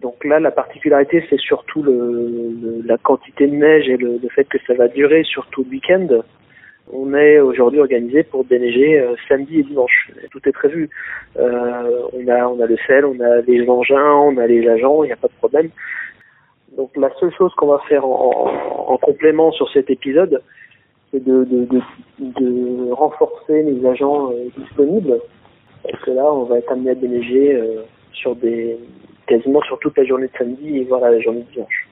Donc là, la particularité, c'est surtout la quantité de neige et le fait que ça va durer surtout le week-end. On est aujourd'hui organisé pour déneiger samedi et dimanche. Tout est prévu. On a le sel, on a les engins, on a les agents, il n'y a pas de problème. Donc la seule chose qu'on va faire en complément sur cet épisode, c'est de renforcer les agents disponibles. Parce que là, on va être amené à déneiger quasiment sur toute la journée de samedi et voire la journée de dimanche.